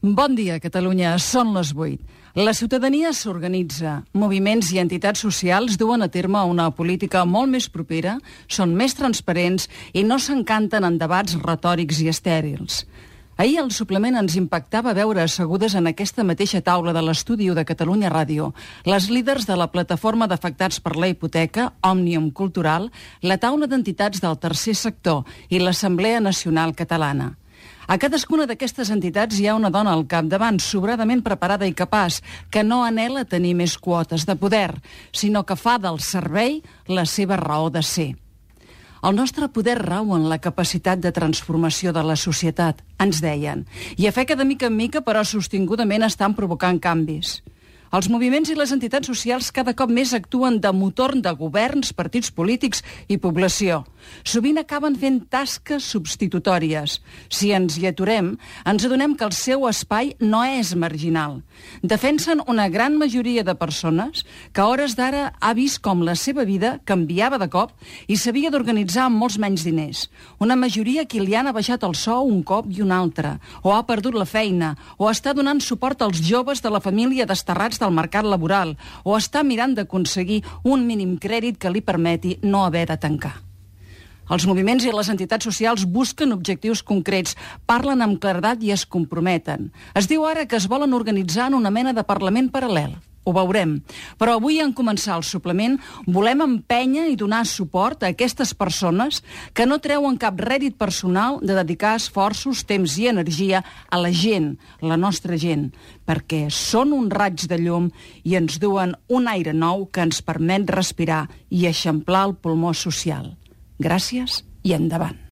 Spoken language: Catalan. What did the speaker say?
Bon dia, Catalunya. Són les 8. La ciutadania s'organitza. Moviments i entitats socials duen a terme una política molt més propera, són més transparents i no s'encanten en debats retòrics i estèrils. Ahir al suplement ens impactava veure assegudes en aquesta mateixa taula de l'estudi de Catalunya Ràdio les líders de la plataforma d'afectats per la hipoteca, Òmnium Cultural, la taula d'entitats del tercer sector i l'Assemblea Nacional Catalana. A cadascuna d'aquestes entitats hi ha una dona al capdavant, sobradament preparada i capaç, que no anhela tenir més quotes de poder, sinó que fa del servei la seva raó de ser. El nostre poder rau en la capacitat de transformació de la societat, ens deien, i a fe que de mica en mica, però sostingudament, estan provocant canvis. Els moviments i les entitats socials cada cop més actuen de motor de governs, partits polítics i població. Sovint acaben fent tasques substitutòries. Si ens hi aturem, ens adonem que el seu espai no és marginal. Defensen una gran majoria de persones que a hores d'ara ha vist com la seva vida canviava de cop i s'havia d'organitzar amb molts menys diners. Una majoria que li han abaixat el sou un cop i un altre, o ha perdut la feina, o està donant suport als joves de la família desterrats del mercat laboral, o està mirant d'aconseguir un mínim crèdit que li permeti no haver de tancar. Els moviments i les entitats socials busquen objectius concrets, parlen amb claredat i es comprometen. Es diu ara que es volen organitzar en una mena de parlament paral·lel. Ho veurem. Però avui, en començar el suplement, volem empènyer i donar suport a aquestes persones que no treuen cap rèdit personal de dedicar esforços, temps i energia a la gent, la nostra gent, perquè són un raig de llum i ens duen un aire nou que ens permet respirar i eixamplar el pulmó social. Gràcies i endavant.